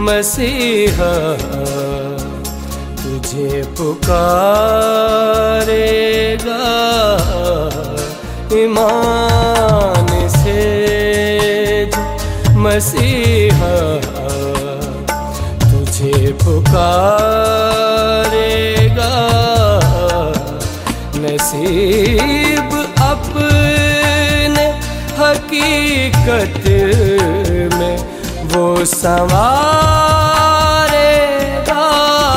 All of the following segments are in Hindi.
मसीहा तुझे पुकारेगा ईमान से जो मसीहा तुझे पुकारेगा। नसीब अपने हकीकत में वो संवारेगा।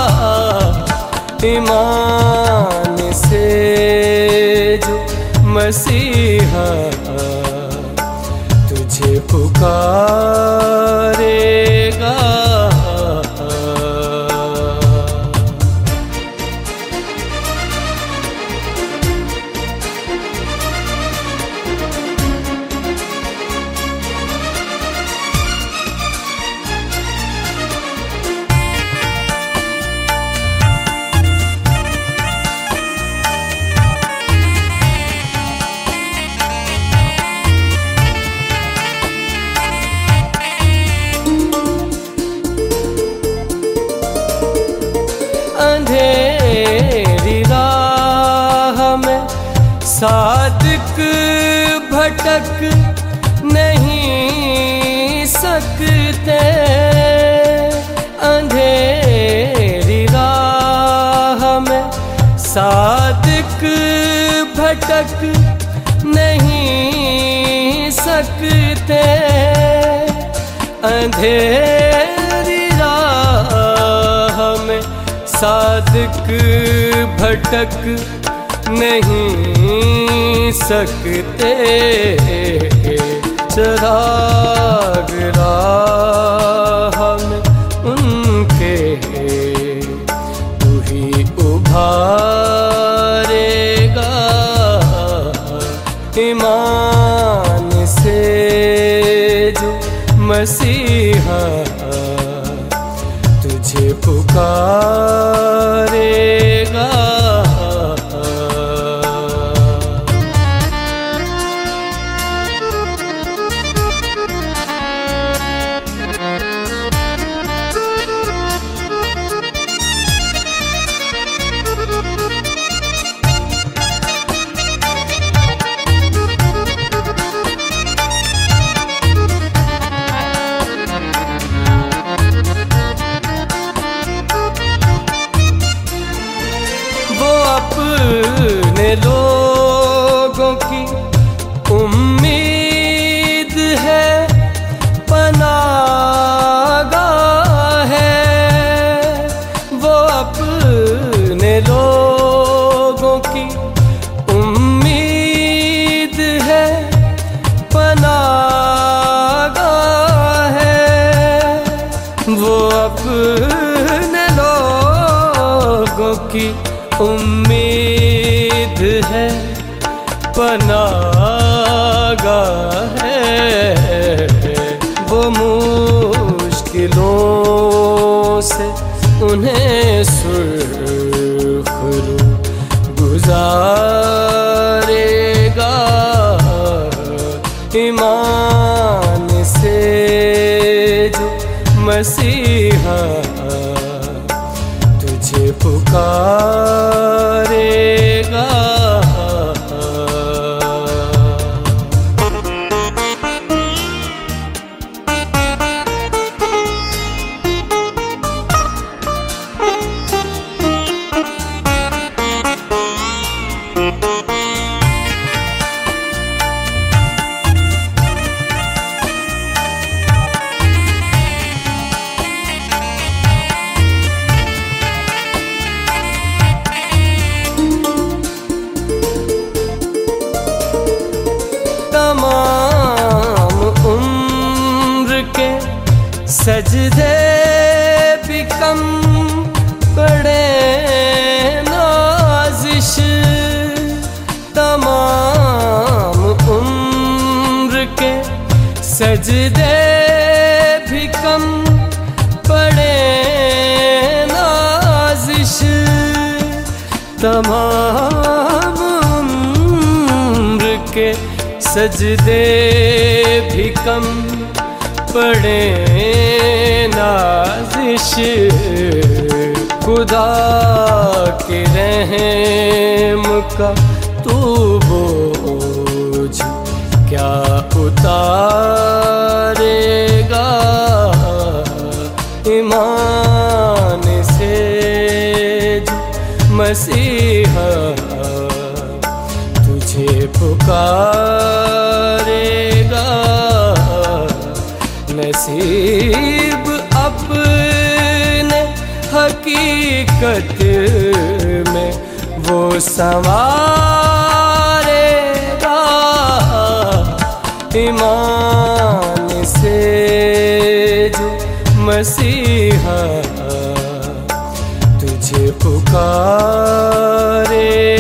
ईमान से जो मसीहा तुझे पुकारेगा। अंधेरी राह में सादिक भटक नहीं सकते। अंधेरी राह में सादिक भटक नहीं सकते। अंधेरी राह में सादिक भटक नहीं सकते। चिराग राह में उनके तू ही उभारेगा। ईमान से जो मसीहा तुझे पुकारेगा। अपने लोगों की उम्मीद है, पनाहगाह है। वो अपने लोगों की उम्मीद है, पनाहगाह है। वो अपने लोगों की उम्मीद है, पनाहगाह है। वो मुश्किलों से उन्हें सुर्ख रू गुजारेगा। ईमान से जो मसीहा तुझे पुकारेगा। तमाम उम्र के सजदे भी कम पड़े नाज़िश। तमाम उम्र के सजदे भी कम पड़े नाज़िश। तमाम उम्र के सजदे भी कम पड़े नाज़िश खुदा के रहम का तू बोझ क्या उतारेगा। ईमान से जो मसीहा तुझे पुकारेगा, नसीब अपने हकीकत में वो संवारेगा। ईमान से जो मसीहा तुझे पुकारेगा।